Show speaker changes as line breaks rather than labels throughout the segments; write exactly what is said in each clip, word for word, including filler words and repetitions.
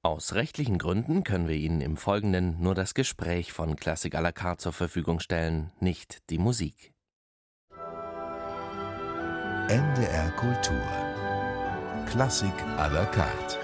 Aus rechtlichen Gründen können wir Ihnen im Folgenden nur das Gespräch von Klassik à la carte zur Verfügung stellen, nicht die Musik.
N D R Kultur. Klassik à la carte.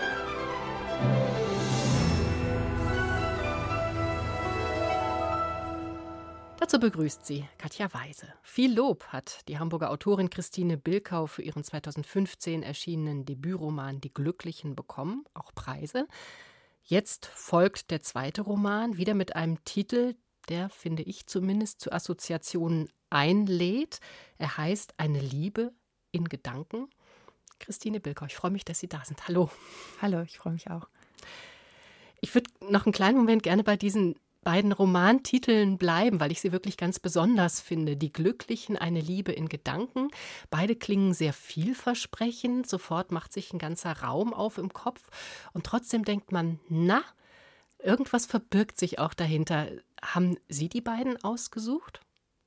Dazu begrüßt sie Katja Weise. Viel Lob hat die Hamburger Autorin Christine Bilkau für ihren zweitausendfünfzehn erschienenen Debütroman Die Glücklichen bekommen, auch Preise. Jetzt folgt der zweite Roman, wieder mit einem Titel, der, finde ich zumindest, zu Assoziationen einlädt. Er heißt Eine Liebe in Gedanken. Christine Bilkau, ich freue mich, dass Sie da sind. Hallo.
Hallo, ich freue mich auch.
Ich würde noch einen kleinen Moment gerne bei diesen beiden Romantiteln bleiben, weil ich sie wirklich ganz besonders finde. Die Glücklichen, eine Liebe in Gedanken. Beide klingen sehr vielversprechend. Sofort macht sich ein ganzer Raum auf im Kopf. Und trotzdem denkt man, na, irgendwas verbirgt sich auch dahinter. Haben Sie die beiden ausgesucht?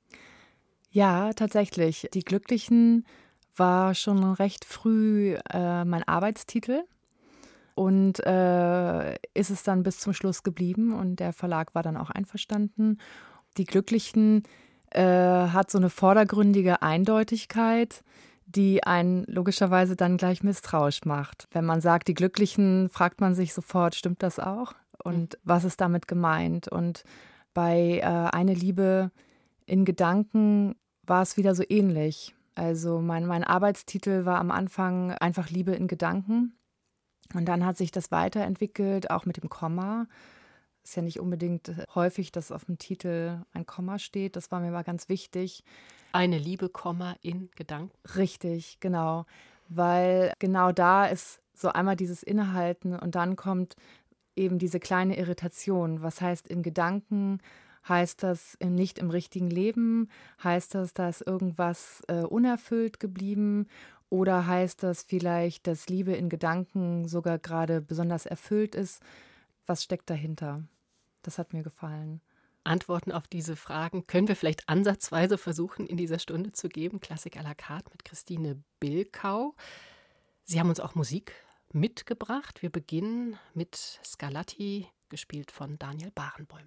Ja, tatsächlich. Die Glücklichen war schon recht früh äh, mein Arbeitstitel. Und äh, ist es dann bis zum Schluss geblieben und der Verlag war dann auch einverstanden. Die Glücklichen äh, hat so eine vordergründige Eindeutigkeit, die einen logischerweise dann gleich misstrauisch macht. Wenn man sagt, die Glücklichen, fragt man sich sofort, stimmt das auch? Und was ist damit gemeint? Und bei äh, Eine Liebe in Gedanken war es wieder so ähnlich. Also mein, mein Arbeitstitel war am Anfang einfach Liebe in Gedanken. Und dann hat sich das weiterentwickelt, auch mit dem Komma. Ist ja nicht unbedingt häufig, dass auf dem Titel ein Komma steht. Das war mir mal ganz wichtig.
Eine Liebe, Komma, in Gedanken.
Richtig, genau. Weil genau da ist so einmal dieses Innehalten und dann kommt eben diese kleine Irritation. Was heißt in Gedanken? Heißt das nicht im richtigen Leben? Heißt das, da ist irgendwas äh, unerfüllt geblieben? Oder heißt das vielleicht, dass Liebe in Gedanken sogar gerade besonders erfüllt ist? Was steckt dahinter? Das hat mir gefallen.
Antworten auf diese Fragen können wir vielleicht ansatzweise versuchen, in dieser Stunde zu geben. Klassik à la carte mit Christine Bilkau. Sie haben uns auch Musik mitgebracht. Wir beginnen mit Scarlatti, gespielt von Daniel Barenboim.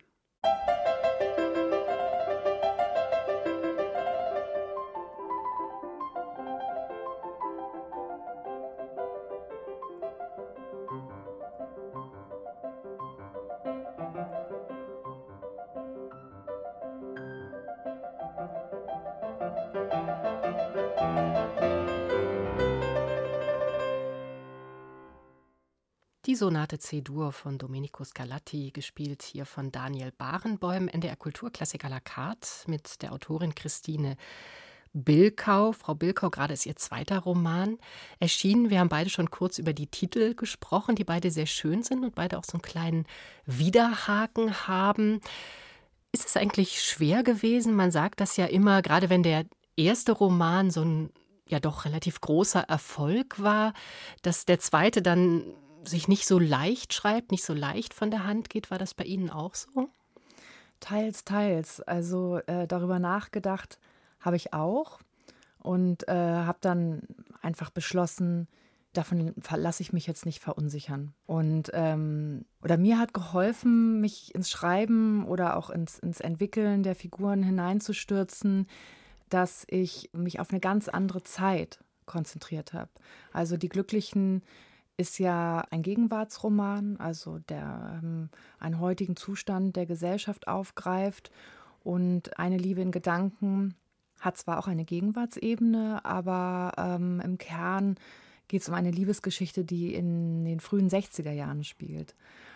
Die Sonate C-Dur von Domenico Scarlatti, gespielt hier von Daniel Barenboim, N D R Kultur Klassik à la carte mit der Autorin Christine Bilkau. Frau Bilkau, gerade ist Ihr zweiter Roman erschienen. Wir haben beide schon kurz über die Titel gesprochen, die beide sehr schön sind und beide auch so einen kleinen Widerhaken haben. Ist es eigentlich schwer gewesen? Man sagt das ja immer, gerade wenn der erste Roman so ein ja doch relativ großer Erfolg war, dass der zweite dann sich nicht so leicht schreibt, nicht so leicht von der Hand geht. War das bei Ihnen auch so?
Teils, teils. Also äh, darüber nachgedacht habe ich auch und äh, habe dann einfach beschlossen, davon lasse ich mich jetzt nicht verunsichern. Und ähm, oder mir hat geholfen, mich ins Schreiben oder auch ins, ins Entwickeln der Figuren hineinzustürzen, dass ich mich auf eine ganz andere Zeit konzentriert habe. Also die Glücklichen ist ja ein Gegenwartsroman, also der ähm, einen heutigen Zustand der Gesellschaft aufgreift. Und Eine Liebe in Gedanken hat zwar auch eine Gegenwartsebene, aber ähm, im Kern geht es um eine Liebesgeschichte, die in den frühen sechziger Jahren spielt.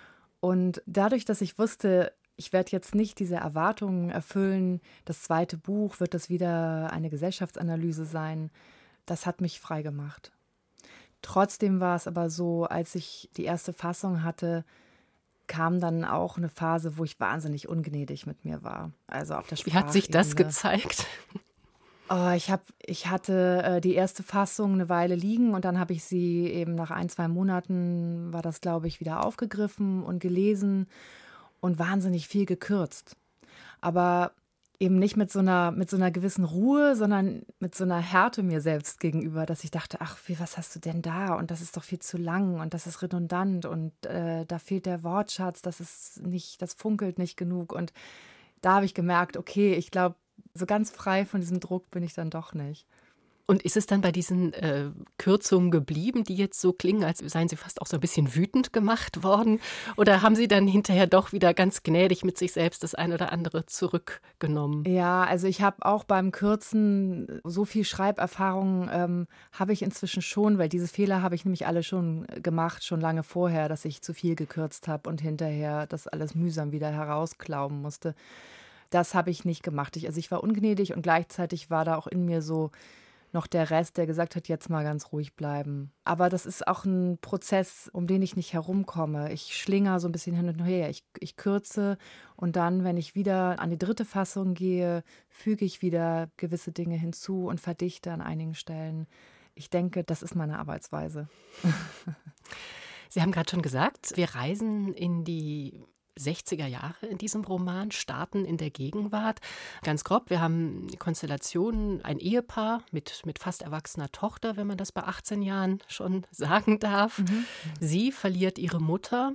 Und dadurch, dass ich wusste, ich werde jetzt nicht diese Erwartungen erfüllen, das zweite Buch wird das wieder eine Gesellschaftsanalyse sein, das hat mich frei gemacht. Trotzdem war es aber so, als ich die erste Fassung hatte, kam dann auch eine Phase, wo ich wahnsinnig ungnädig mit mir war. Also auf der
Wie hat sich das
Sprachebene.
gezeigt?
Oh, ich, hab, ich hatte äh, die erste Fassung eine Weile liegen und dann habe ich sie eben nach ein, zwei Monaten, war das glaube ich, wieder aufgegriffen und gelesen und wahnsinnig viel gekürzt. Aber eben nicht mit so einer, mit so einer gewissen Ruhe, sondern mit so einer Härte mir selbst gegenüber, dass ich dachte, ach, wie, was hast du denn da? Und das ist doch viel zu lang und das ist redundant und äh, da fehlt der Wortschatz, das ist nicht, das funkelt nicht genug. Und da habe ich gemerkt, okay, ich glaube, so ganz frei von diesem Druck bin ich dann doch nicht.
Und ist es dann bei diesen äh, Kürzungen geblieben, die jetzt so klingen, als seien sie fast auch so ein bisschen wütend gemacht worden? Oder haben Sie dann hinterher doch wieder ganz gnädig mit sich selbst das ein oder andere zurückgenommen?
Ja, also ich habe auch beim Kürzen so viel Schreiberfahrung ähm, habe ich inzwischen schon, weil diese Fehler habe ich nämlich alle schon gemacht, schon lange vorher, dass ich zu viel gekürzt habe und hinterher das alles mühsam wieder herausklauben musste. Das habe ich nicht gemacht. Ich, also ich war ungnädig und gleichzeitig war da auch in mir so noch der Rest, der gesagt hat, jetzt mal ganz ruhig bleiben. Aber das ist auch ein Prozess, um den ich nicht herumkomme. Ich schlinger so ein bisschen hin und her. Ich, ich kürze und dann, wenn ich wieder an die dritte Fassung gehe, füge ich wieder gewisse Dinge hinzu und verdichte an einigen Stellen. Ich denke, das ist meine Arbeitsweise.
Sie haben gerade schon gesagt, wir reisen in die sechziger Jahre in diesem Roman, starten in der Gegenwart. Ganz grob, wir haben Konstellationen, ein Ehepaar mit, mit fast erwachsener Tochter, wenn man das bei achtzehn Jahren schon sagen darf. Mhm. Sie verliert ihre Mutter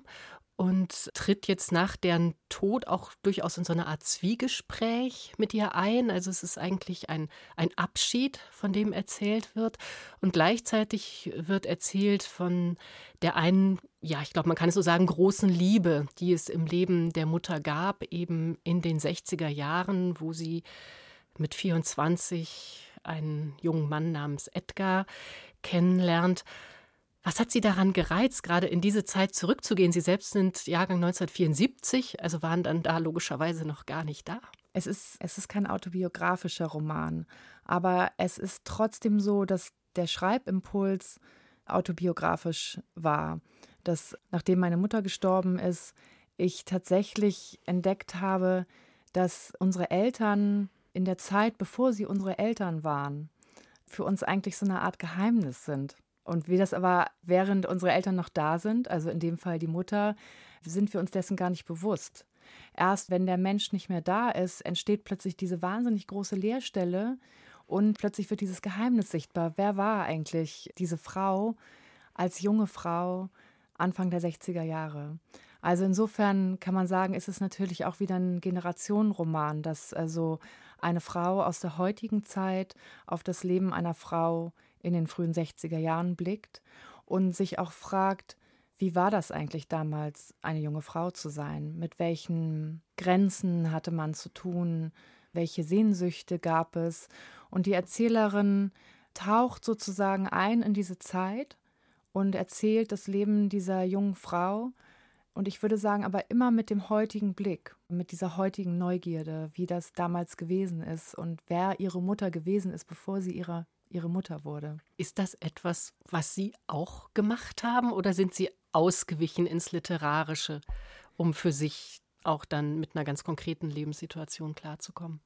und tritt jetzt nach deren Tod auch durchaus in so eine Art Zwiegespräch mit ihr ein. Also es ist eigentlich ein, ein Abschied, von dem erzählt wird. Und gleichzeitig wird erzählt von der einen, ja, ich glaube, man kann es so sagen, großen Liebe, die es im Leben der Mutter gab, eben in den sechziger Jahren, wo sie mit vierundzwanzig einen jungen Mann namens Edgar kennenlernt. Was hat Sie daran gereizt, gerade in diese Zeit zurückzugehen? Sie selbst sind Jahrgang neunzehnhundertvierundsiebzig, also waren dann da logischerweise noch gar nicht da.
Es ist, es ist kein autobiografischer Roman, aber es ist trotzdem so, dass der Schreibimpuls autobiografisch war. Dass, nachdem meine Mutter gestorben ist, ich tatsächlich entdeckt habe, dass unsere Eltern in der Zeit, bevor sie unsere Eltern waren, für uns eigentlich so eine Art Geheimnis sind. Und wie das aber, während unsere Eltern noch da sind, also in dem Fall die Mutter, sind wir uns dessen gar nicht bewusst. Erst wenn der Mensch nicht mehr da ist, entsteht plötzlich diese wahnsinnig große Leerstelle und plötzlich wird dieses Geheimnis sichtbar. Wer war eigentlich diese Frau als junge Frau Anfang der sechziger Jahre? Also insofern kann man sagen, ist es natürlich auch wieder ein Generationenroman, dass also eine Frau aus der heutigen Zeit auf das Leben einer Frau in den frühen sechziger Jahren blickt und sich auch fragt, wie war das eigentlich damals, eine junge Frau zu sein? Mit welchen Grenzen hatte man zu tun? Welche Sehnsüchte gab es? Und die Erzählerin taucht sozusagen ein in diese Zeit und erzählt das Leben dieser jungen Frau. Und ich würde sagen, aber immer mit dem heutigen Blick, mit dieser heutigen Neugierde, wie das damals gewesen ist und wer ihre Mutter gewesen ist, bevor sie ihre ihre Mutter wurde.
Ist das etwas, was Sie auch gemacht haben oder sind Sie ausgewichen ins Literarische, um für sich auch dann mit einer ganz konkreten Lebenssituation klarzukommen?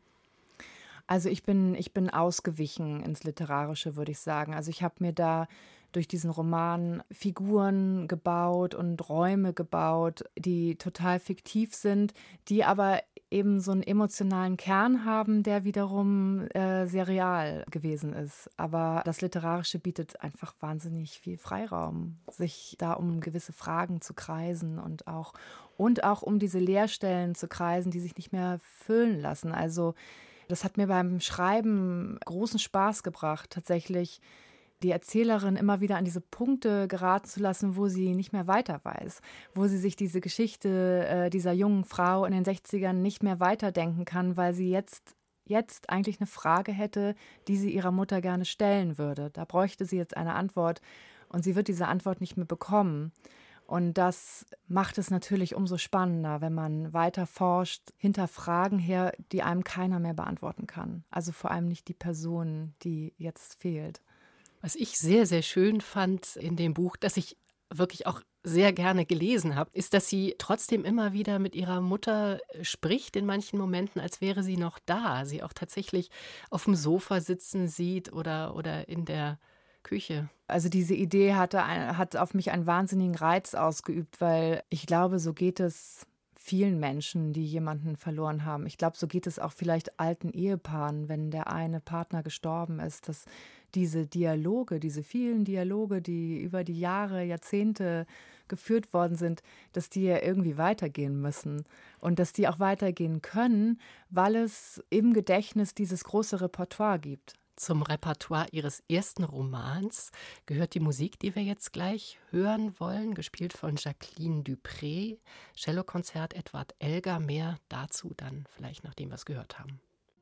Also ich bin, ich bin ausgewichen ins Literarische, würde ich sagen. Also ich habe mir da durch diesen Roman Figuren gebaut und Räume gebaut, die total fiktiv sind, die aber eben so einen emotionalen Kern haben, der wiederum äh, sehr real gewesen ist. Aber das Literarische bietet einfach wahnsinnig viel Freiraum, sich da um gewisse Fragen zu kreisen und auch, und auch um diese Leerstellen zu kreisen, die sich nicht mehr füllen lassen. Also das hat mir beim Schreiben großen Spaß gebracht, tatsächlich die Erzählerin immer wieder an diese Punkte geraten zu lassen, wo sie nicht mehr weiter weiß, wo sie sich diese Geschichte äh, dieser jungen Frau in den sechzigern nicht mehr weiterdenken kann, weil sie jetzt, jetzt eigentlich eine Frage hätte, die sie ihrer Mutter gerne stellen würde. Da bräuchte sie jetzt eine Antwort und sie wird diese Antwort nicht mehr bekommen. Und das macht es natürlich umso spannender, wenn man weiter forscht, hinter Fragen her, die einem keiner mehr beantworten kann. Also vor allem nicht die Person, die jetzt fehlt.
Was ich sehr, sehr schön fand in dem Buch, das ich wirklich auch sehr gerne gelesen habe, ist, dass sie trotzdem immer wieder mit ihrer Mutter spricht in manchen Momenten, als wäre sie noch da. Sie auch tatsächlich auf dem Sofa sitzen sieht oder, oder in der Küche.
Also diese Idee hatte, hat auf mich einen wahnsinnigen Reiz ausgeübt, weil ich glaube, so geht es vielen Menschen, die jemanden verloren haben. Ich glaube, so geht es auch vielleicht alten Ehepaaren, wenn der eine Partner gestorben ist, dass diese Dialoge, diese vielen Dialoge, die über die Jahre, Jahrzehnte geführt worden sind, dass die ja irgendwie weitergehen müssen und dass die auch weitergehen können, weil es im Gedächtnis dieses große Repertoire gibt.
Zum Repertoire Ihres ersten Romans gehört die Musik, die wir jetzt gleich hören wollen, gespielt von Jacqueline du Pré, Cellokonzert Edward Elgar. Mehr dazu dann vielleicht, nachdem wir es gehört haben.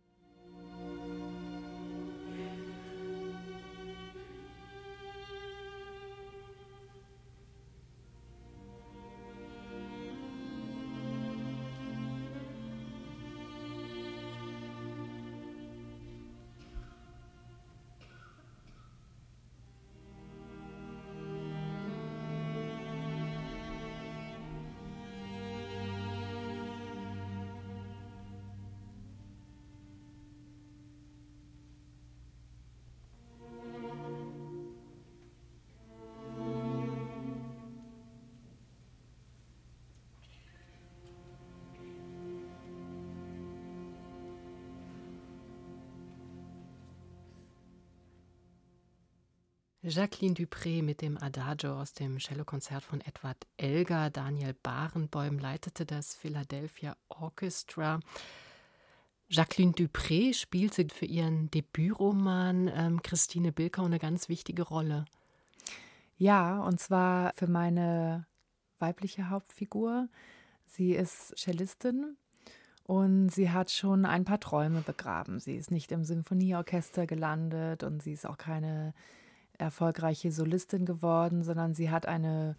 Jacqueline du Pré mit dem Adagio aus dem Cellokonzert von Edward Elgar. Daniel Barenboim leitete das Philadelphia Orchestra. Jacqueline du Pré spielte für ihren Debütroman ähm, Christine Bilkau eine ganz wichtige Rolle.
Ja, und zwar für meine weibliche Hauptfigur. Sie ist Cellistin und sie hat schon ein paar Träume begraben. Sie ist nicht im Symphonieorchester gelandet und sie ist auch keine erfolgreiche Solistin geworden, sondern sie hat eine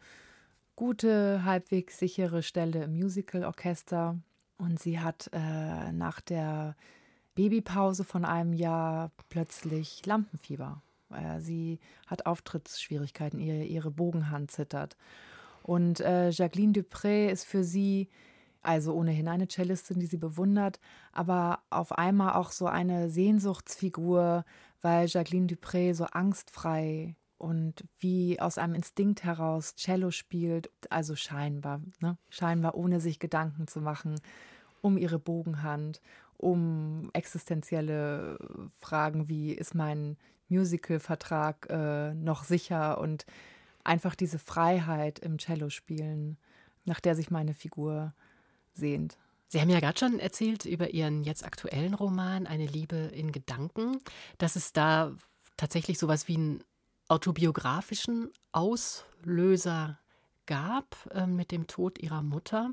gute, halbwegs sichere Stelle im Musicalorchester und sie hat äh, nach der Babypause von einem Jahr plötzlich Lampenfieber. Äh, sie hat Auftrittsschwierigkeiten, ihre, ihre Bogenhand zittert. Und äh, Jacqueline du Pré ist für sie also ohnehin eine Cellistin, die sie bewundert, aber auf einmal auch so eine Sehnsuchtsfigur, weil Jacqueline du Pré so angstfrei und wie aus einem Instinkt heraus Cello spielt, also scheinbar, ne? scheinbar ohne sich Gedanken zu machen um ihre Bogenhand, um existenzielle Fragen wie, ist mein Musicalvertrag äh, noch sicher, und einfach diese Freiheit im Cellospielen, nach der sich meine Figur sehnt.
Sie haben ja gerade schon erzählt über Ihren jetzt aktuellen Roman Eine Liebe in Gedanken, dass es da tatsächlich sowas wie einen autobiografischen Auslöser gab äh, mit dem Tod Ihrer Mutter.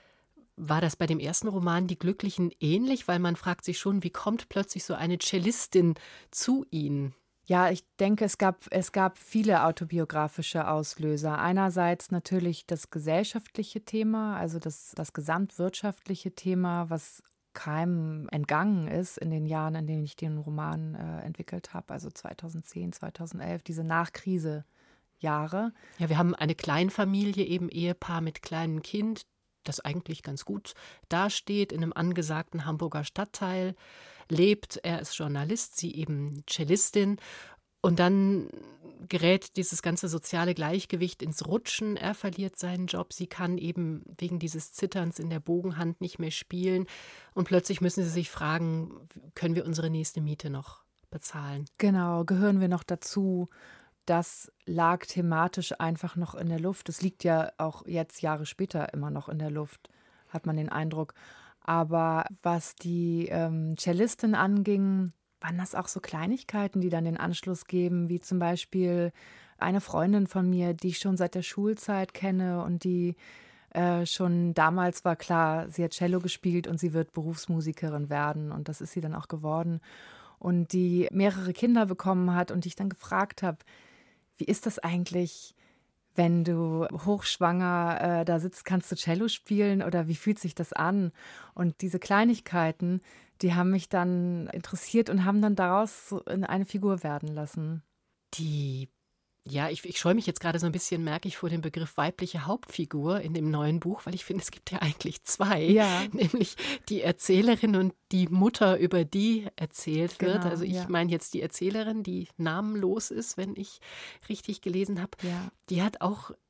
War das bei dem ersten Roman Die Glücklichen ähnlich? Weil man fragt sich schon, wie kommt plötzlich so eine Cellistin zu Ihnen?
Ja, ich denke, es gab, es gab viele autobiografische Auslöser. Einerseits natürlich das gesellschaftliche Thema, also das, das gesamtwirtschaftliche Thema, was keinem entgangen ist in den Jahren, in denen ich den Roman äh, entwickelt habe, also zweitausendzehn, zweitausendelf, diese Nachkrise-Jahre.
Ja, wir haben eine Kleinfamilie, eben Ehepaar mit kleinem Kind, das eigentlich ganz gut dasteht, in einem angesagten Hamburger Stadtteil lebt. Er ist Journalist, sie eben Cellistin. Und dann gerät dieses ganze soziale Gleichgewicht ins Rutschen. Er verliert seinen Job. Sie kann eben wegen dieses Zitterns in der Bogenhand nicht mehr spielen. Und plötzlich müssen sie sich fragen, können wir unsere nächste Miete noch bezahlen?
Genau, gehören wir noch dazu? Das lag thematisch einfach noch in der Luft. Es liegt ja auch jetzt Jahre später immer noch in der Luft, hat man den Eindruck. Aber was die ähm, Cellistin anging, waren das auch so Kleinigkeiten, die dann den Anschluss geben, wie zum Beispiel eine Freundin von mir, die ich schon seit der Schulzeit kenne und die äh, schon damals war klar, sie hat Cello gespielt und sie wird Berufsmusikerin werden, und das ist sie dann auch geworden. Und die mehrere Kinder bekommen hat und die ich dann gefragt habe, wie ist das eigentlich, wenn du hochschwanger äh, da sitzt, kannst du Cello spielen oder wie fühlt sich das an? Und diese Kleinigkeiten, die haben mich dann interessiert und haben dann daraus so eine Figur werden lassen.
Die, ja, ich, ich scheue mich jetzt gerade so ein bisschen, merke ich, vor dem Begriff weibliche Hauptfigur in dem neuen Buch, weil ich finde, es gibt ja eigentlich zwei,
ja.
nämlich die Erzählerin und die Mutter, über die erzählt wird.
Genau,
also ich
ja.
meine jetzt die Erzählerin, die namenlos ist, wenn ich richtig gelesen habe.
Ja.
Die hat auch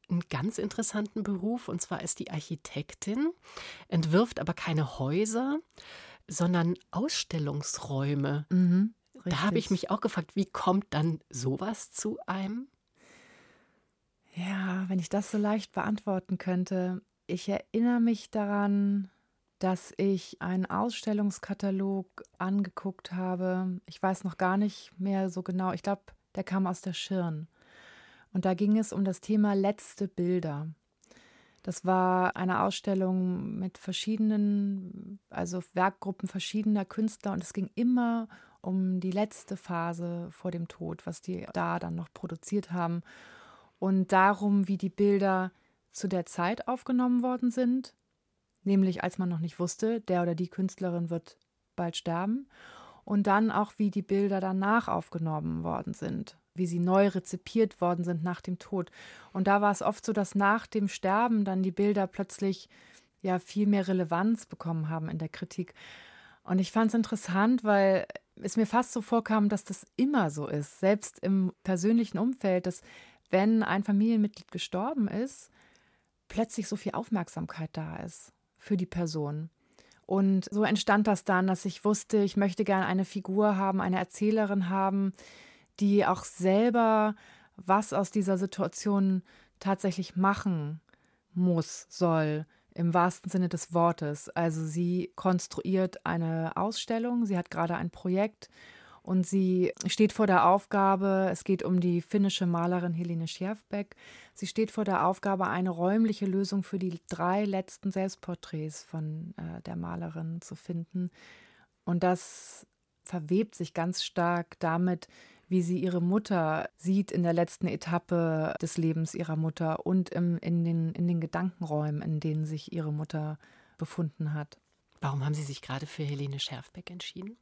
einen ganz interessanten Beruf, und zwar ist die Architektin, entwirft aber keine Häuser, sondern Ausstellungsräume.
Mhm,
Da habe ich
richtig.
mich auch gefragt, wie kommt dann sowas zu einem?
Ja, wenn ich das so leicht beantworten könnte. Ich erinnere mich daran, dass ich einen Ausstellungskatalog angeguckt habe. Ich weiß noch gar nicht mehr so genau. Ich glaube, der kam aus der Schirn. Und da ging es um das Thema letzte Bilder. Das war eine Ausstellung mit verschiedenen, also Werkgruppen verschiedener Künstler, und es ging immer um die letzte Phase vor dem Tod, was die da dann noch produziert haben, und darum, wie die Bilder zu der Zeit aufgenommen worden sind, nämlich als man noch nicht wusste, der oder die Künstlerin wird bald sterben, und dann auch, wie die Bilder danach aufgenommen worden sind, wie sie neu rezipiert worden sind nach dem Tod. Und da war es oft so, dass nach dem Sterben dann die Bilder plötzlich ja viel mehr Relevanz bekommen haben in der Kritik. Und ich fand es interessant, weil es mir fast so vorkam, dass das immer so ist, selbst im persönlichen Umfeld, dass wenn ein Familienmitglied gestorben ist, plötzlich so viel Aufmerksamkeit da ist für die Person. Und so entstand das dann, dass ich wusste, ich möchte gerne eine Figur haben, eine Erzählerin haben, die auch selber was aus dieser Situation tatsächlich machen muss, soll, im wahrsten Sinne des Wortes. Also sie konstruiert eine Ausstellung, sie hat gerade ein Projekt und sie steht vor der Aufgabe, es geht um die finnische Malerin Helene Scherfbeck, sie steht vor der Aufgabe, eine räumliche Lösung für die drei letzten Selbstporträts von äh, der Malerin zu finden. Und das verwebt sich ganz stark damit, wie sie ihre Mutter sieht in der letzten Etappe des Lebens ihrer Mutter und im, in, den, in den Gedankenräumen, in denen sich ihre Mutter befunden hat.
Warum haben Sie sich gerade für Helene Scherfbeck entschieden?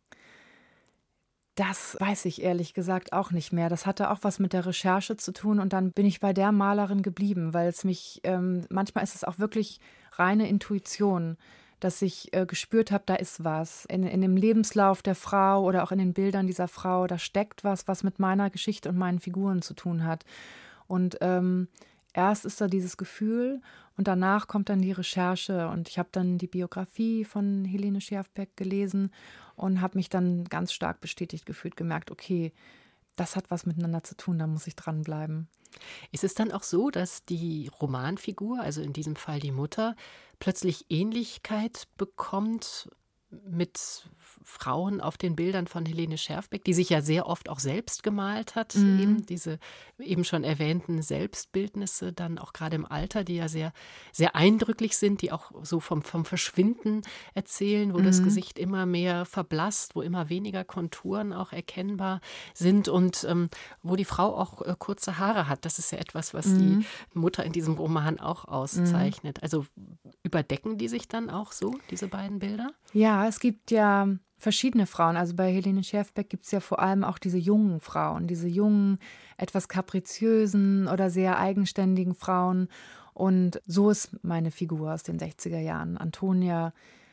Das weiß ich ehrlich gesagt auch nicht mehr. Das hatte auch was mit der Recherche zu tun, und dann bin ich bei der Malerin geblieben, weil es mich, ähm, manchmal ist es auch wirklich reine Intuition, dass ich äh, gespürt habe, da ist was. In, in dem Lebenslauf der Frau oder auch in den Bildern dieser Frau, da steckt was, was mit meiner Geschichte und meinen Figuren zu tun hat. Und ähm, erst ist da dieses Gefühl und danach kommt dann die Recherche, und ich habe dann die Biografie von Helene Scherfbeck gelesen und habe mich dann ganz stark bestätigt gefühlt, gemerkt, okay, das hat was miteinander zu tun, da muss ich dranbleiben.
Ist es dann auch so, dass die Romanfigur, also in diesem Fall die Mutter, plötzlich Ähnlichkeit bekommt mit Frauen auf den Bildern von Helene Scherfbeck, die sich ja sehr oft auch selbst gemalt hat,
Mhm.
eben diese eben schon erwähnten Selbstbildnisse, dann auch gerade im Alter, die ja sehr, sehr eindrücklich sind, die auch so vom, vom Verschwinden erzählen, wo das
Mhm.
Gesicht immer mehr verblasst, wo immer weniger Konturen auch erkennbar sind und ähm, wo die Frau auch äh, kurze Haare hat. Das ist ja etwas, was
Mhm.
die Mutter in diesem Roman auch auszeichnet. Also überdecken die sich dann auch so, diese beiden Bilder?
Ja, es gibt ja verschiedene Frauen. Also bei Helene Scherfbeck gibt es ja vor allem auch diese jungen Frauen, diese jungen, etwas kapriziösen oder sehr eigenständigen Frauen. Und so ist meine Figur aus den sechziger Jahren. Antonia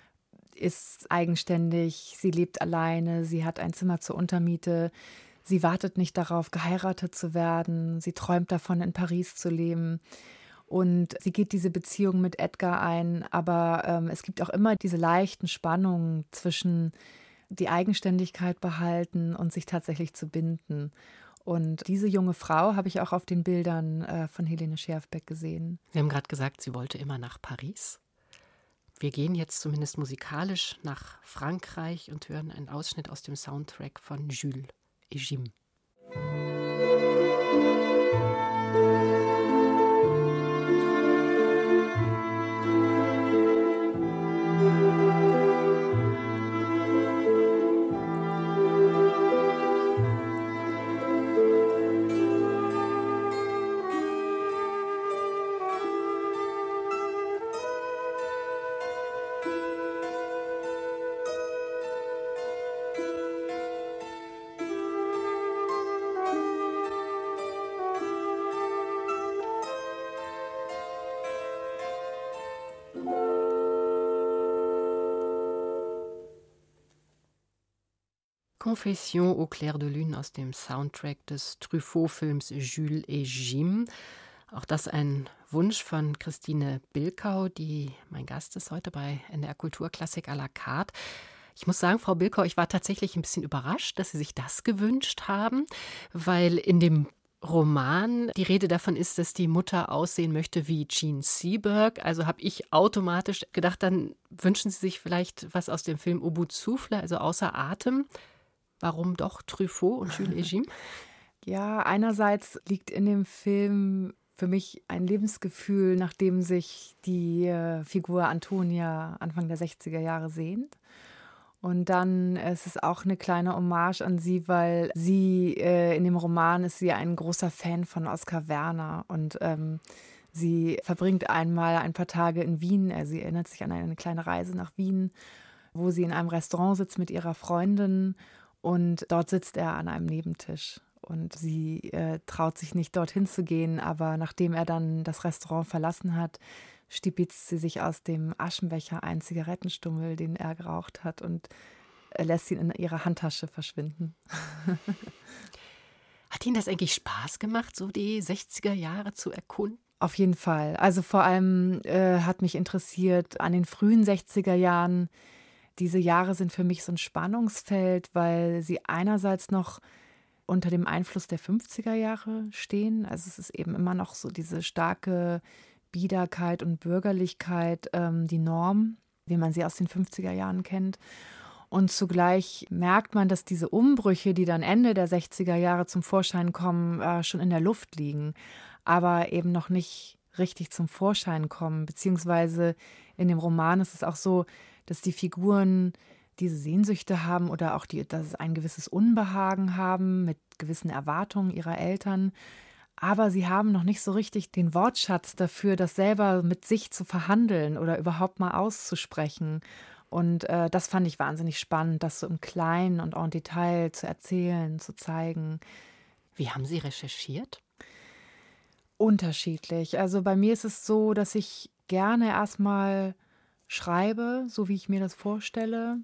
ist eigenständig, sie lebt alleine, sie hat ein Zimmer zur Untermiete, sie wartet nicht darauf, geheiratet zu werden, sie träumt davon, in Paris zu leben. Und sie geht diese Beziehung mit Edgar ein, aber ähm, es gibt auch immer diese leichten Spannungen zwischen die Eigenständigkeit behalten und sich tatsächlich zu binden. Und diese junge Frau habe ich auch auf den Bildern äh, von Helene Scherfbeck gesehen.
Sie haben gerade gesagt, sie wollte immer nach Paris. Wir gehen jetzt zumindest musikalisch nach Frankreich und hören einen Ausschnitt aus dem Soundtrack von Jules et Jim. Confession au clair de lune aus dem Soundtrack des Truffaut-Films Jules et Jim. Auch das ein Wunsch von Christine Bilkau, die mein Gast ist heute bei N D R Kulturklassik à la carte. Ich muss sagen, Frau Bilkau, ich war tatsächlich ein bisschen überrascht, dass Sie sich das gewünscht haben, weil in dem Roman die Rede davon ist, dass die Mutter aussehen möchte wie Jean Seberg. Also habe ich automatisch gedacht, dann wünschen Sie sich vielleicht was aus dem Film Au bout du souffle, also außer Atem. Warum doch Truffaut und Jules Egime?
Ja, einerseits liegt in dem Film für mich ein Lebensgefühl, nach dem sich die äh, Figur Antonia Anfang der sechziger Jahre sehnt. Und dann äh, ist es auch eine kleine Hommage an sie, weil sie äh, in dem Roman ist sie ein großer Fan von Oskar Werner. Und ähm, sie verbringt einmal ein paar Tage in Wien. Also sie erinnert sich an eine kleine Reise nach Wien, wo sie in einem Restaurant sitzt mit ihrer Freundin. Und dort sitzt er an einem Nebentisch. Und sie äh, traut sich nicht, dorthin zu gehen. Aber nachdem er dann das Restaurant verlassen hat, stibitzt sie sich aus dem Aschenbecher einen Zigarettenstummel, den er geraucht hat, und lässt ihn in ihrer Handtasche verschwinden.
Hat Ihnen das eigentlich Spaß gemacht, so die sechziger Jahre zu erkunden?
Auf jeden Fall. Also vor allem äh, hat mich interessiert an den frühen sechziger Jahren. Diese Jahre sind für mich so ein Spannungsfeld, weil sie einerseits noch unter dem Einfluss der fünfziger Jahre stehen. Also es ist eben immer noch so diese starke Biederkeit und Bürgerlichkeit, ähm, die Norm, wie man sie aus den fünfziger Jahren kennt. Und zugleich merkt man, dass diese Umbrüche, die dann Ende der sechziger Jahre zum Vorschein kommen, äh, schon in der Luft liegen, aber eben noch nicht richtig zum Vorschein kommen. Beziehungsweise in dem Roman ist es auch so, dass die Figuren diese Sehnsüchte haben oder auch die, dass sie ein gewisses Unbehagen haben mit gewissen Erwartungen ihrer Eltern. Aber sie haben noch nicht so richtig den Wortschatz dafür, das selber mit sich zu verhandeln oder überhaupt mal auszusprechen. Und äh, das fand ich wahnsinnig spannend, das so im Kleinen und en Detail zu erzählen, zu zeigen.
Wie haben Sie recherchiert?
Unterschiedlich. Also bei mir ist es so, dass ich gerne erstmal schreibe, so wie ich mir das vorstelle,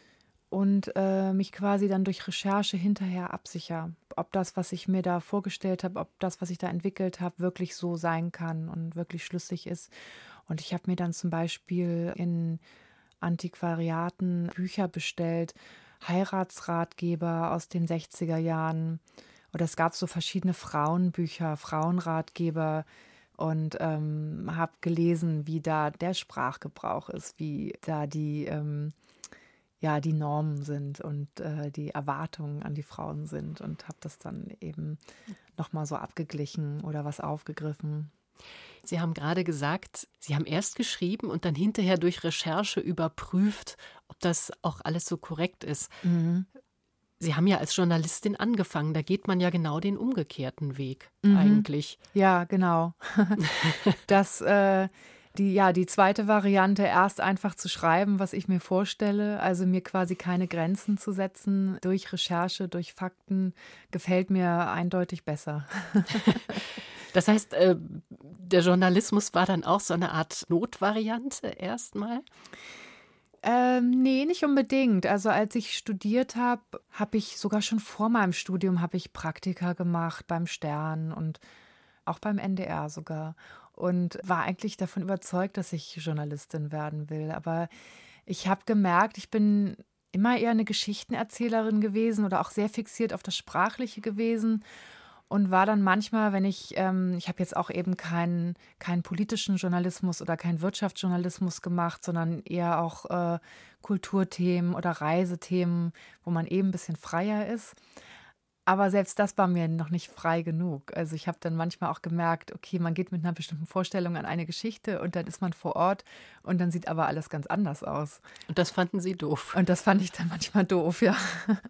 und äh, mich quasi dann durch Recherche hinterher absichere, ob das, was ich mir da vorgestellt habe, ob das, was ich da entwickelt habe, wirklich so sein kann und wirklich schlüssig ist. Und ich habe mir dann zum Beispiel in Antiquariaten Bücher bestellt, Heiratsratgeber aus den sechziger Jahren. Oder es gab so verschiedene Frauenbücher, Frauenratgeber, und ähm, habe gelesen, wie da der Sprachgebrauch ist, wie da die ähm, ja, die Normen sind und äh, die Erwartungen an die Frauen sind, und habe das dann eben nochmal so abgeglichen oder was aufgegriffen.
Sie haben gerade gesagt, Sie haben erst geschrieben und dann hinterher durch Recherche überprüft, ob das auch alles so korrekt ist. Mhm. Sie haben ja als Journalistin angefangen, da geht man ja genau den umgekehrten Weg mhm. eigentlich.
Ja, genau. das äh, Die, ja, die zweite Variante, erst einfach zu schreiben, was ich mir vorstelle, also mir quasi keine Grenzen zu setzen durch Recherche, durch Fakten, gefällt mir eindeutig besser.
Das heißt, äh, der Journalismus war dann auch so eine Art Notvariante erstmal?
Ähm, nee, nicht unbedingt. Also als ich studiert habe, habe ich sogar schon vor meinem Studium habe ich Praktika gemacht beim Stern und auch beim N D R sogar. Und war eigentlich davon überzeugt, dass ich Journalistin werden will. Aber ich habe gemerkt, ich bin immer eher eine Geschichtenerzählerin gewesen oder auch sehr fixiert auf das Sprachliche gewesen und war dann manchmal, wenn ich, ähm, ich habe jetzt auch eben keinen keinen politischen Journalismus oder keinen Wirtschaftsjournalismus gemacht, sondern eher auch äh, Kulturthemen oder Reisethemen, wo man eben ein bisschen freier ist. Aber selbst das war mir noch nicht frei genug. Also ich habe dann manchmal auch gemerkt, okay, man geht mit einer bestimmten Vorstellung an eine Geschichte und dann ist man vor Ort und dann sieht aber alles ganz anders aus.
Und das fanden Sie doof?
Und das fand ich dann manchmal doof, ja.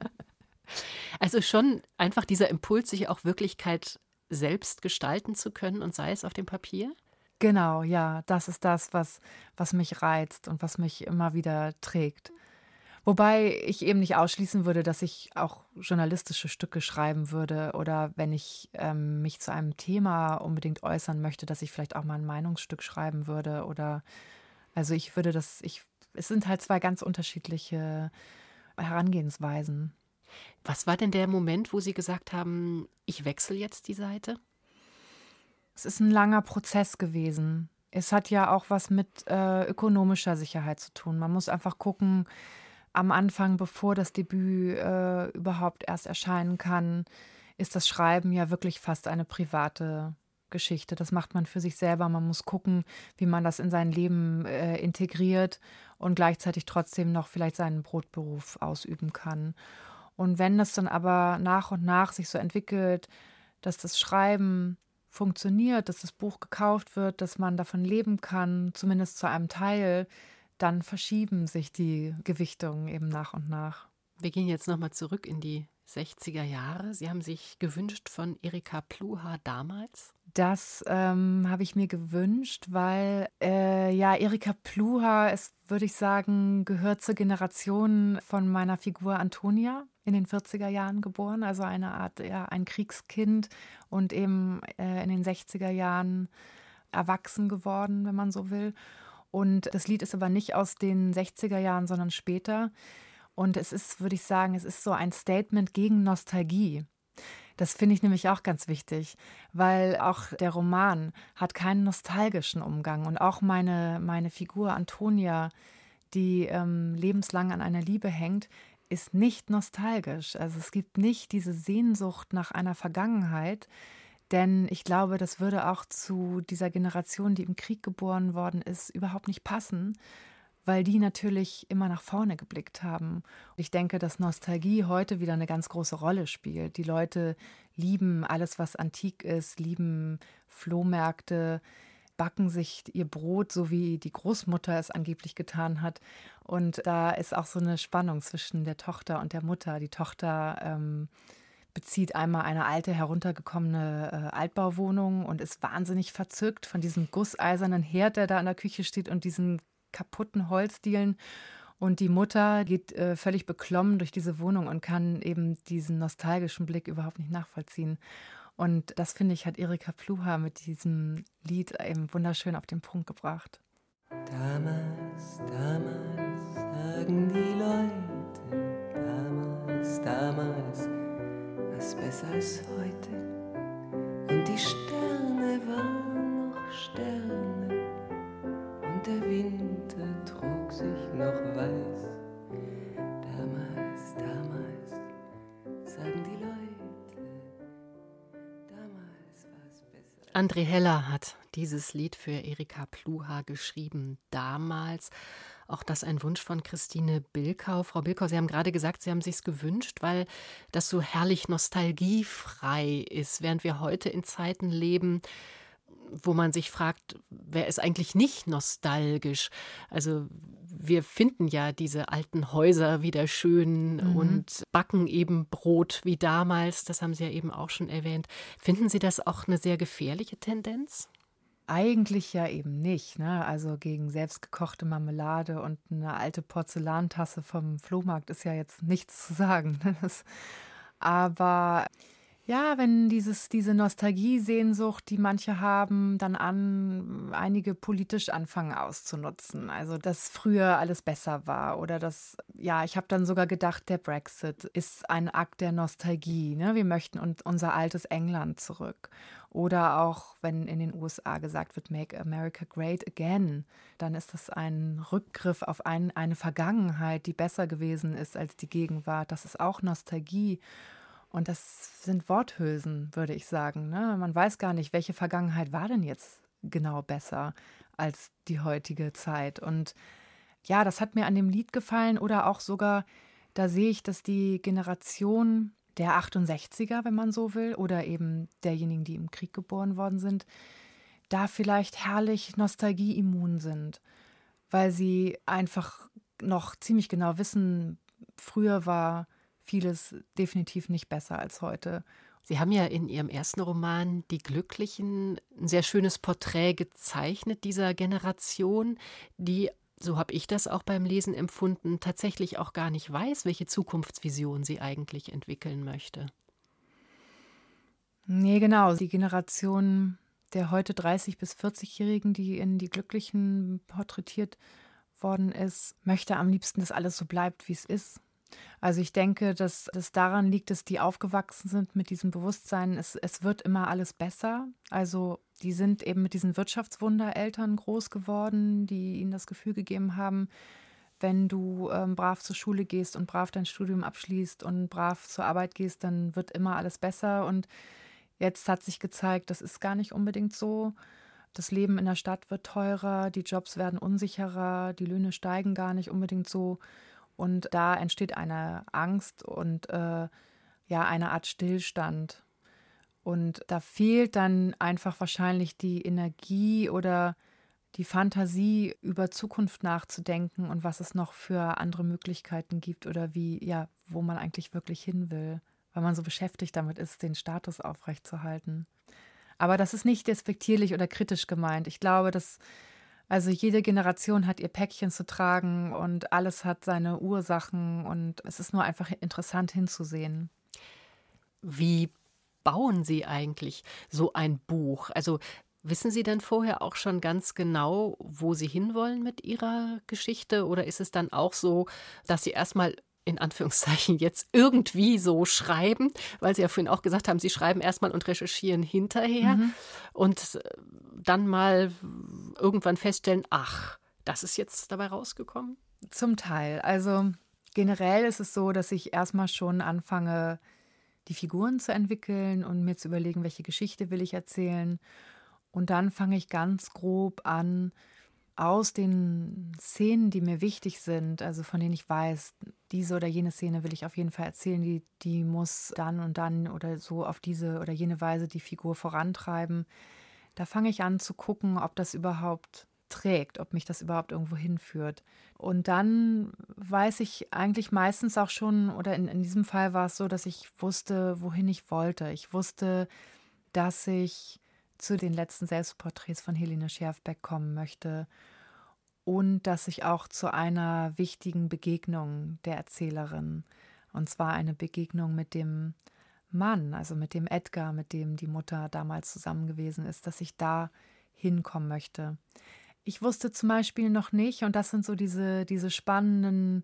Also schon einfach dieser Impuls, sich auch Wirklichkeit selbst gestalten zu können und sei es auf dem Papier?
Genau, ja, das ist das, was, was mich reizt und was mich immer wieder trägt. Wobei ich eben nicht ausschließen würde, dass ich auch journalistische Stücke schreiben würde oder wenn ich ähm, mich zu einem Thema unbedingt äußern möchte, dass ich vielleicht auch mal ein Meinungsstück schreiben würde oder also ich würde das, ich, es sind halt zwei ganz unterschiedliche Herangehensweisen.
Was war denn der Moment, wo Sie gesagt haben, ich wechsle jetzt die Seite?
Es ist ein langer Prozess gewesen. Es hat ja auch was mit äh, ökonomischer Sicherheit zu tun. Man muss einfach gucken, am Anfang, bevor das Debüt äh, überhaupt erst erscheinen kann, ist das Schreiben ja wirklich fast eine private Geschichte. Das macht man für sich selber. Man muss gucken, wie man das in sein Leben äh, integriert und gleichzeitig trotzdem noch vielleicht seinen Brotberuf ausüben kann. Und wenn das dann aber nach und nach sich so entwickelt, dass das Schreiben funktioniert, dass das Buch gekauft wird, dass man davon leben kann, zumindest zu einem Teil, dann verschieben sich die Gewichtungen eben nach und nach.
Wir gehen jetzt nochmal zurück in die sechziger Jahre. Sie haben sich gewünscht von Erika Pluhar damals?
Das ähm, habe ich mir gewünscht, weil äh, ja, Erika Pluhar ist, würde ich sagen, gehört zur Generation von meiner Figur Antonia, in den vierziger Jahren geboren, also eine Art, ja, ein Kriegskind und eben äh, in den sechziger Jahren erwachsen geworden, wenn man so will. Und das Lied ist aber nicht aus den sechziger Jahren, sondern später. Und es ist, würde ich sagen, es ist so ein Statement gegen Nostalgie. Das finde ich nämlich auch ganz wichtig, weil auch der Roman hat keinen nostalgischen Umgang. Und auch meine, meine Figur Antonia, die ähm, lebenslang an einer Liebe hängt, ist nicht nostalgisch. Also es gibt nicht diese Sehnsucht nach einer Vergangenheit, denn ich glaube, das würde auch zu dieser Generation, die im Krieg geboren worden ist, überhaupt nicht passen, weil die natürlich immer nach vorne geblickt haben. Ich denke, dass Nostalgie heute wieder eine ganz große Rolle spielt. Die Leute lieben alles, was antik ist, lieben Flohmärkte, backen sich ihr Brot, so wie die Großmutter es angeblich getan hat. Und da ist auch so eine Spannung zwischen der Tochter und der Mutter. Die Tochter ähm, bezieht einmal eine alte, heruntergekommene äh, Altbauwohnung und ist wahnsinnig verzückt von diesem gusseisernen Herd, der da in der Küche steht und diesen kaputten Holzdielen. Und die Mutter geht äh, völlig beklommen durch diese Wohnung und kann eben diesen nostalgischen Blick überhaupt nicht nachvollziehen. Und das, finde ich, hat Erika Pluhar mit diesem Lied eben wunderschön auf den Punkt gebracht.
Damals, damals sagen die Leute, damals, damals, was besser als heute. Und die Sterne waren noch Sterne und der Winter trug sich noch weiß. Damals, damals sagen die Leute, damals war es besser.
André Heller hat dieses Lied für Erika Pluhar geschrieben, damals. Auch das ein Wunsch von Christine Bilkau. Frau Bilkau, Sie haben gerade gesagt, Sie haben sich's gewünscht, weil das so herrlich nostalgiefrei ist, während wir heute in Zeiten leben, wo man sich fragt, wer ist eigentlich nicht nostalgisch? Also wir finden ja diese alten Häuser wieder schön mhm. und backen eben Brot wie damals. Das haben Sie ja eben auch schon erwähnt. Finden Sie das auch eine sehr gefährliche Tendenz?
Eigentlich ja eben nicht, ne? Also gegen selbstgekochte Marmelade und eine alte Porzellantasse vom Flohmarkt ist ja jetzt nichts zu sagen. Ne? Das, aber ja, wenn dieses, diese Nostalgiesehnsucht, die manche haben, dann an einige politisch anfangen auszunutzen. Also, dass früher alles besser war oder dass, ja, ich habe dann sogar gedacht, der Brexit ist ein Akt der Nostalgie. Ne? Wir möchten uns unser altes England zurück. Oder auch, wenn in den U S A gesagt wird, Make America Great Again, dann ist das ein Rückgriff auf ein, eine Vergangenheit, die besser gewesen ist als die Gegenwart. Das ist auch Nostalgie. Und das sind Worthülsen, würde ich sagen. Ne? Man weiß gar nicht, welche Vergangenheit war denn jetzt genau besser als die heutige Zeit. Und ja, das hat mir an dem Lied gefallen. Oder auch sogar, da sehe ich, dass die Generation der achtundsechziger, wenn man so will, oder eben derjenigen, die im Krieg geboren worden sind, da vielleicht herrlich nostalgieimmun sind, weil sie einfach noch ziemlich genau wissen, früher war vieles definitiv nicht besser als heute.
Sie haben ja in Ihrem ersten Roman Die Glücklichen ein sehr schönes Porträt gezeichnet dieser Generation, die, so habe ich das auch beim Lesen empfunden, tatsächlich auch gar nicht weiß, welche Zukunftsvision sie eigentlich entwickeln möchte.
Nee, genau. Die Generation der heute dreißig- bis vierzigjährigen, die in Die Glücklichen porträtiert worden ist, möchte am liebsten, dass alles so bleibt, wie es ist. Also ich denke, dass das daran liegt, dass die aufgewachsen sind mit diesem Bewusstsein, es, es wird immer alles besser. Also die sind eben mit diesen Wirtschaftswundereltern groß geworden, die ihnen das Gefühl gegeben haben, wenn du ähm, brav zur Schule gehst und brav dein Studium abschließt und brav zur Arbeit gehst, dann wird immer alles besser. Und jetzt hat sich gezeigt, das ist gar nicht unbedingt so. Das Leben in der Stadt wird teurer, die Jobs werden unsicherer, die Löhne steigen gar nicht unbedingt so. Und da entsteht eine Angst und äh, ja, eine Art Stillstand. Und da fehlt dann einfach wahrscheinlich die Energie oder die Fantasie, über Zukunft nachzudenken und was es noch für andere Möglichkeiten gibt oder wie, ja, wo man eigentlich wirklich hin will, weil man so beschäftigt damit ist, den Status aufrechtzuerhalten. Aber das ist nicht despektierlich oder kritisch gemeint. Ich glaube, dass also jede Generation hat ihr Päckchen zu tragen und alles hat seine Ursachen und es ist nur einfach interessant hinzusehen.
Wie bauen Sie eigentlich so ein Buch? Also wissen Sie denn vorher auch schon ganz genau, wo Sie hinwollen mit Ihrer Geschichte? Oder ist es dann auch so, dass Sie erstmal in Anführungszeichen jetzt irgendwie so schreiben, weil Sie ja vorhin auch gesagt haben, Sie schreiben erstmal und recherchieren hinterher mhm. und dann mal irgendwann feststellen, ach, das ist jetzt dabei rausgekommen?
Zum Teil. Also generell ist es so, dass ich erstmal schon anfange, die Figuren zu entwickeln und mir zu überlegen, welche Geschichte will ich erzählen. Und dann fange ich ganz grob an, aus den Szenen, die mir wichtig sind, also von denen ich weiß, diese oder jene Szene will ich auf jeden Fall erzählen, die, die muss dann und dann oder so auf diese oder jene Weise die Figur vorantreiben. Da fange ich an zu gucken, ob das überhaupt trägt, ob mich das überhaupt irgendwo hinführt. Und dann weiß ich eigentlich meistens auch schon, oder in, in diesem Fall war es so, dass ich wusste, wohin ich wollte. Ich wusste, dass ich zu den letzten Selbstporträts von Helene Scherfbeck kommen möchte und dass ich auch zu einer wichtigen Begegnung der Erzählerin, und zwar eine Begegnung mit dem Mann, also mit dem Edgar, mit dem die Mutter damals zusammen gewesen ist, dass ich da hinkommen möchte. Ich wusste zum Beispiel noch nicht, und das sind so diese, diese spannenden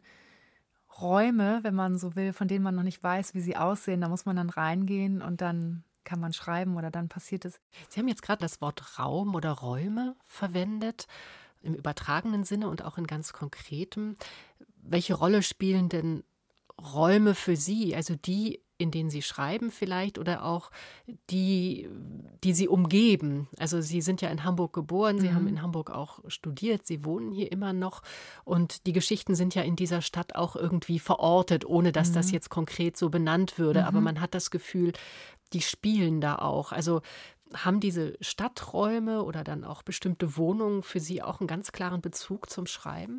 Räume, wenn man so will, von denen man noch nicht weiß, wie sie aussehen, da muss man dann reingehen und dann kann man schreiben oder dann passiert es.
Sie haben jetzt gerade das Wort Raum oder Räume verwendet, im übertragenen Sinne und auch in ganz konkretem. Welche Rolle spielen denn Räume für Sie, also die, in denen Sie schreiben vielleicht oder auch die, die Sie umgeben? Also Sie sind ja in Hamburg geboren, Sie mhm. haben in Hamburg auch studiert, Sie wohnen hier immer noch und die Geschichten sind ja in dieser Stadt auch irgendwie verortet, ohne dass mhm. das jetzt konkret so benannt würde. Mhm. Aber man hat das Gefühl, die spielen da auch. Also haben diese Stadträume oder dann auch bestimmte Wohnungen für Sie auch einen ganz klaren Bezug zum Schreiben?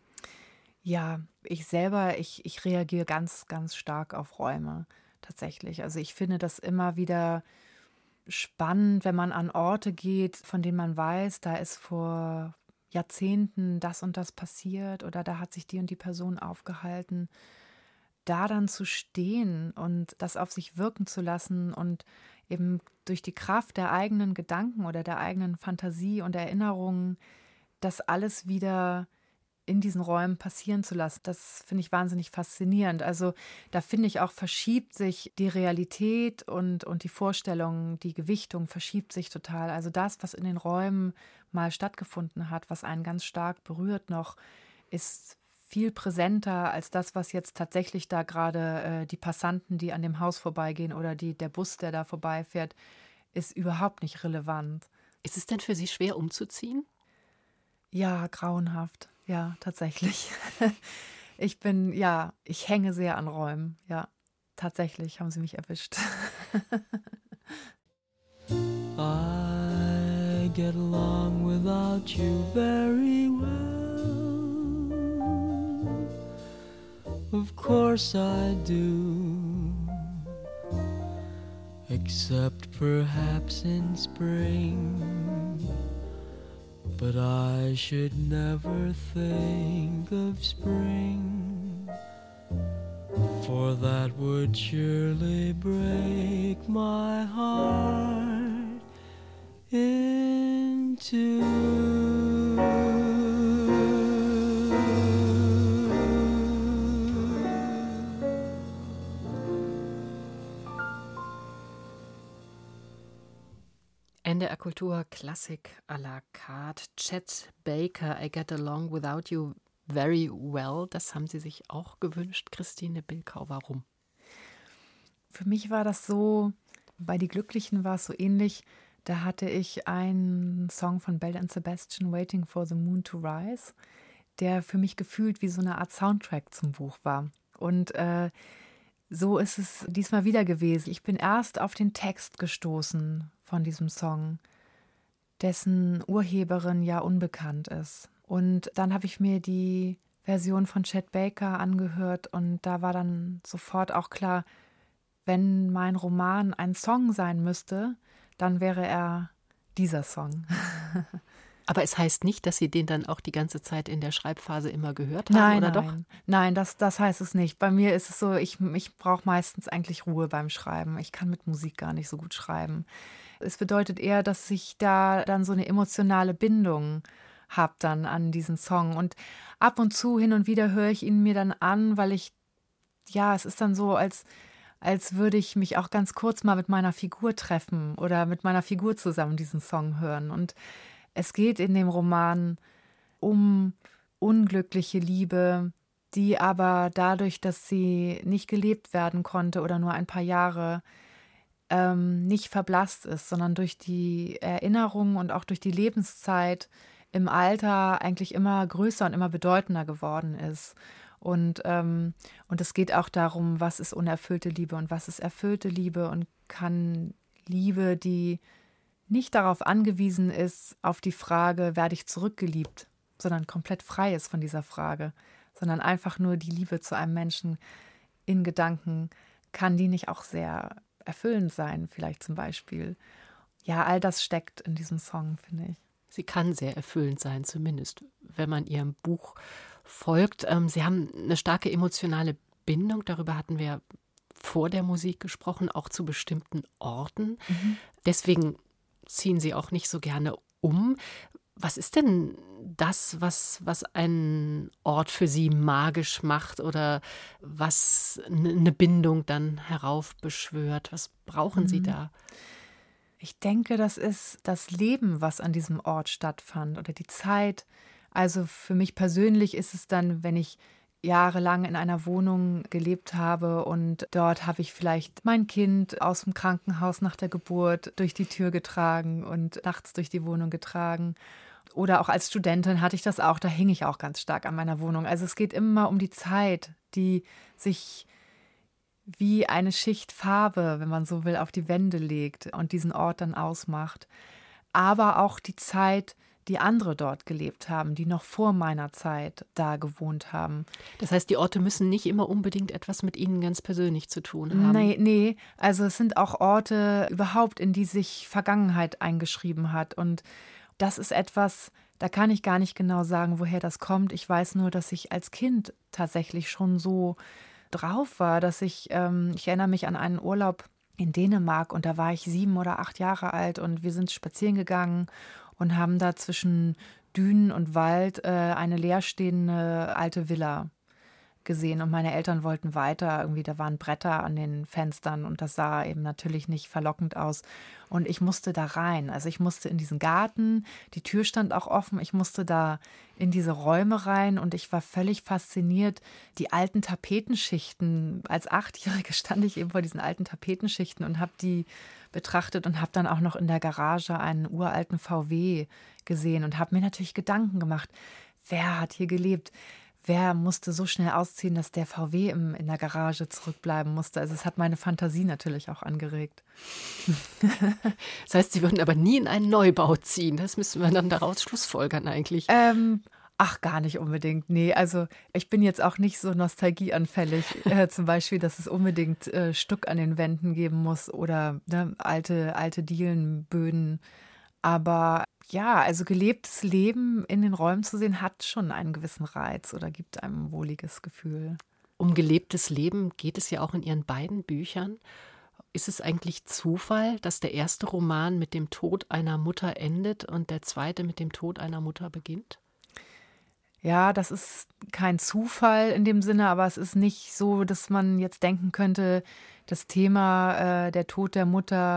Ja, ich selber, ich, ich reagiere ganz, ganz stark auf Räume tatsächlich. Also ich finde das immer wieder spannend, wenn man an Orte geht, von denen man weiß, da ist vor Jahrzehnten das und das passiert oder da hat sich die und die Person aufgehalten. Da dann zu stehen und das auf sich wirken zu lassen und eben durch die Kraft der eigenen Gedanken oder der eigenen Fantasie und Erinnerungen das alles wieder in diesen Räumen passieren zu lassen, das finde ich wahnsinnig faszinierend. Also da finde ich auch, verschiebt sich die Realität und, und die Vorstellung, die Gewichtung verschiebt sich total. Also das, was in den Räumen mal stattgefunden hat, was einen ganz stark berührt noch, ist viel präsenter als das, was jetzt tatsächlich da gerade äh, die Passanten, die an dem Haus vorbeigehen oder die, der Bus, der da vorbeifährt, ist überhaupt nicht relevant.
Ist es denn für Sie schwer umzuziehen?
Ja, grauenhaft. Ja, tatsächlich. Ich bin, ja, ich hänge sehr an Räumen. Ja, tatsächlich haben Sie mich erwischt.
I get along without you very well. Of course I do. Except perhaps in spring. But I should never think of spring, for that would surely break my heart in two.
R Kultur Klassik à la carte. Chet Baker, I Get Along Without You Very Well. Das haben Sie sich auch gewünscht, Christine Bilkau. Warum?
Für mich war das so, bei Die Glücklichen war es so ähnlich. Da hatte ich einen Song von Belle and Sebastian, Waiting for the Moon to Rise, der für mich gefühlt wie so eine Art Soundtrack zum Buch war. Und äh, so ist es diesmal wieder gewesen. Ich bin erst auf den Text gestoßen von diesem Song, dessen Urheberin ja unbekannt ist. Und dann habe ich mir die Version von Chet Baker angehört und da war dann sofort auch klar, wenn mein Roman ein Song sein müsste, dann wäre er dieser Song.
Aber es heißt nicht, dass Sie den dann auch die ganze Zeit in der Schreibphase immer gehört haben,
nein,
oder
nein.
doch?
Nein, das, das heißt es nicht. Bei mir ist es so, ich, ich brauche meistens eigentlich Ruhe beim Schreiben. Ich kann mit Musik gar nicht so gut schreiben. Es bedeutet eher, dass ich da dann so eine emotionale Bindung habe dann an diesen Song. Und ab und zu, hin und wieder höre ich ihn mir dann an, weil ich, ja, es ist dann so, als, als würde ich mich auch ganz kurz mal mit meiner Figur treffen oder mit meiner Figur zusammen diesen Song hören. Und es geht in dem Roman um unglückliche Liebe, die aber dadurch, dass sie nicht gelebt werden konnte oder nur ein paar Jahre, ähm, nicht verblasst ist, sondern durch die Erinnerung und auch durch die Lebenszeit im Alter eigentlich immer größer und immer bedeutender geworden ist. Und, ähm, und es geht auch darum, was ist unerfüllte Liebe und was ist erfüllte Liebe und kann Liebe, die nicht darauf angewiesen ist, auf die Frage, werde ich zurückgeliebt, sondern komplett frei ist von dieser Frage, sondern einfach nur die Liebe zu einem Menschen in Gedanken, kann die nicht auch sehr erfüllend sein, vielleicht zum Beispiel. Ja, all das steckt in diesem Song, finde ich.
Sie kann sehr erfüllend sein, zumindest wenn man Ihrem Buch folgt. Sie haben eine starke emotionale Bindung, darüber hatten wir vor der Musik gesprochen, auch zu bestimmten Orten. Mhm. Deswegen ziehen Sie auch nicht so gerne um. Was ist denn das, was, was einen Ort für Sie magisch macht oder was eine Bindung dann heraufbeschwört? Was brauchen mhm. Sie da?
Ich denke, das ist das Leben, was an diesem Ort stattfand oder die Zeit. Also für mich persönlich ist es dann, wenn ich jahrelang in einer Wohnung gelebt habe und dort habe ich vielleicht mein Kind aus dem Krankenhaus nach der Geburt durch die Tür getragen und nachts durch die Wohnung getragen. Oder auch als Studentin hatte ich das auch, da hing ich auch ganz stark an meiner Wohnung. Also es geht immer um die Zeit, die sich wie eine Schicht Farbe, wenn man so will, auf die Wände legt und diesen Ort dann ausmacht. Aber auch die Zeit, die andere dort gelebt haben, die noch vor meiner Zeit da gewohnt haben.
Das heißt, die Orte müssen nicht immer unbedingt etwas mit Ihnen ganz persönlich zu tun haben?
Nee, nee. Also es sind auch Orte überhaupt, in die sich Vergangenheit eingeschrieben hat. Und das ist etwas, da kann ich gar nicht genau sagen, woher das kommt. Ich weiß nur, dass ich als Kind tatsächlich schon so drauf war, dass ich, ähm, ich erinnere mich an einen Urlaub in Dänemark und da war ich sieben oder acht Jahre alt und wir sind spazieren gegangen und haben da zwischen Dünen und Wald äh, eine leerstehende alte Villa gesehen. Und meine Eltern wollten weiter. Irgendwie, da waren Bretter an den Fenstern und das sah eben natürlich nicht verlockend aus. Und ich musste da rein. Also ich musste in diesen Garten, die Tür stand auch offen. Ich musste da in diese Räume rein und ich war völlig fasziniert. Die alten Tapetenschichten, als Achtjährige stand ich eben vor diesen alten Tapetenschichten und habe die betrachtet und habe dann auch noch in der Garage einen uralten V W gesehen und habe mir natürlich Gedanken gemacht, wer hat hier gelebt? Wer musste so schnell ausziehen, dass der V W im, in der Garage zurückbleiben musste? Also es hat meine Fantasie natürlich auch angeregt.
Das heißt, Sie würden aber nie in einen Neubau ziehen. Das müssen wir dann daraus schlussfolgern eigentlich.
Ähm, ach, gar nicht unbedingt. Nee, also ich bin jetzt auch nicht so nostalgieanfällig. äh, zum Beispiel, dass es unbedingt äh, Stuck an den Wänden geben muss oder ne, alte, alte Dielenböden. Aber ja, also gelebtes Leben in den Räumen zu sehen, hat schon einen gewissen Reiz oder gibt einem ein wohliges Gefühl.
Um gelebtes Leben geht es ja auch in Ihren beiden Büchern. Ist es eigentlich Zufall, dass der erste Roman mit dem Tod einer Mutter endet und der zweite mit dem Tod einer Mutter beginnt?
Ja, das ist kein Zufall in dem Sinne, aber es ist nicht so, dass man jetzt denken könnte, das Thema äh, der Tod der Mutter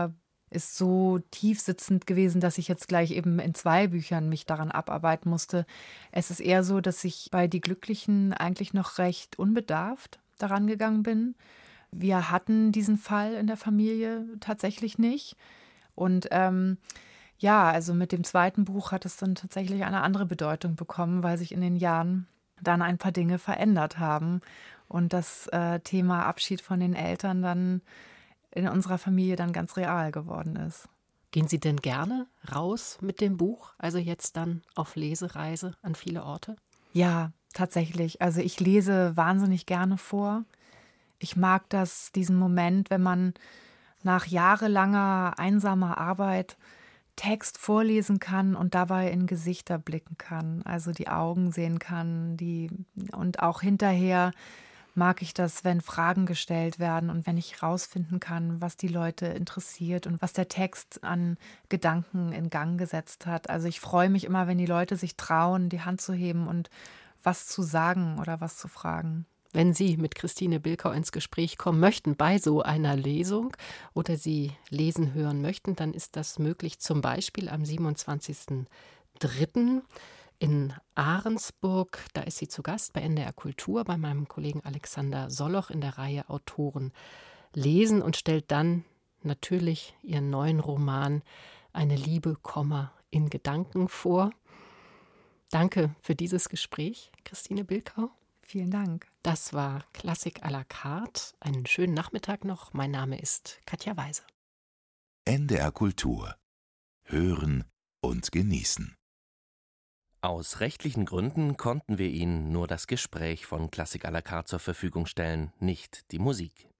ist so tiefsitzend gewesen, dass ich jetzt gleich eben in zwei Büchern mich daran abarbeiten musste. Es ist eher so, dass ich bei Die Glücklichen eigentlich noch recht unbedarft daran gegangen bin. Wir hatten diesen Fall in der Familie tatsächlich nicht. Und ähm, ja, also mit dem zweiten Buch hat es dann tatsächlich eine andere Bedeutung bekommen, weil sich in den Jahren dann ein paar Dinge verändert haben und das äh, Thema Abschied von den Eltern dann in unserer Familie dann ganz real geworden ist.
Gehen Sie denn gerne raus mit dem Buch? Also jetzt dann auf Lesereise an viele Orte?
Ja, tatsächlich. Also ich lese wahnsinnig gerne vor. Ich mag das, diesen Moment, wenn man nach jahrelanger einsamer Arbeit Text vorlesen kann und dabei in Gesichter blicken kann, also die Augen sehen kann, die und auch hinterher mag ich das, wenn Fragen gestellt werden und wenn ich rausfinden kann, was die Leute interessiert und was der Text an Gedanken in Gang gesetzt hat. Also ich freue mich immer, wenn die Leute sich trauen, die Hand zu heben und was zu sagen oder was zu fragen.
Wenn Sie mit Christine Bilkau ins Gespräch kommen möchten bei so einer Lesung oder Sie lesen hören möchten, dann ist das möglich zum Beispiel am siebenundzwanzigsten dritten in Ahrensburg. Da ist sie zu Gast bei N D R Kultur bei meinem Kollegen Alexander Solloch in der Reihe Autoren lesen und stellt dann natürlich ihren neuen Roman Eine Liebe, in Gedanken vor. Danke für dieses Gespräch, Christine Bilkau.
Vielen Dank.
Das war Klassik à la carte. Einen schönen Nachmittag noch. Mein Name ist Katja Weise.
N D R Kultur. Hören und genießen.
Aus rechtlichen Gründen konnten wir Ihnen nur das Gespräch von Klassik à la carte zur Verfügung stellen, nicht die Musik.